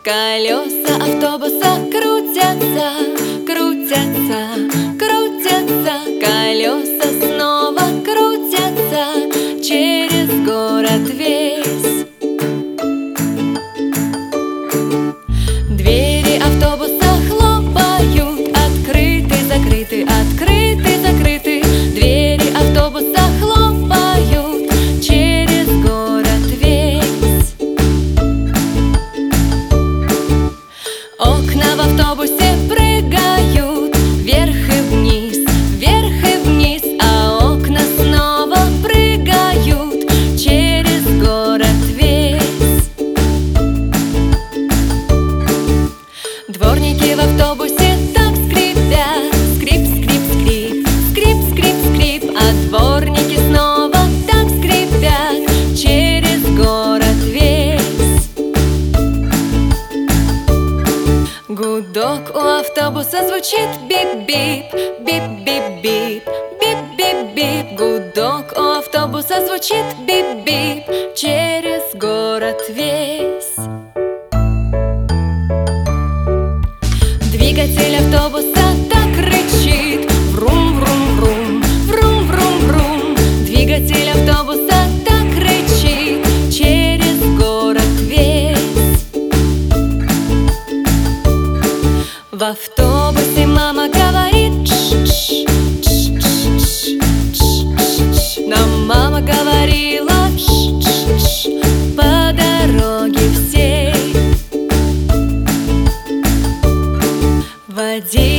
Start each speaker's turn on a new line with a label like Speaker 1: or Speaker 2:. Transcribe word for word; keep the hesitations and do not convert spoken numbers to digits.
Speaker 1: Колеса автобуса крутятся, крутятся, крутятся. Колеса снова крутятся через город весь. Двери автобуса хлопают, открыты, закрыты, открыты, закрыты. Двери автобуса хлопают через город весь. Окна в автобусе прыгают вверх и вниз, вверх и вниз, а окна снова прыгают через город весь. Дворники в автобусе так скрипят, скрип, скрип, скрип, скрип, скрип, скрип, а дворники снова так скрипят через город весь. Гудок у автобуса звучит бип-бип, бип-бип-бип, бип-бип-бип. Гудок у автобуса звучит бип-бип через город весь. Двигатель автобуса так рычит, врум-врум-врум, врум-врум-врум. Двигатель автобуса так рычит через город весь. В автобусе мама говорит тш-тш, тш-тш, тш-тш. Нам мама говорила тш-тш, по дороге всей. Водитель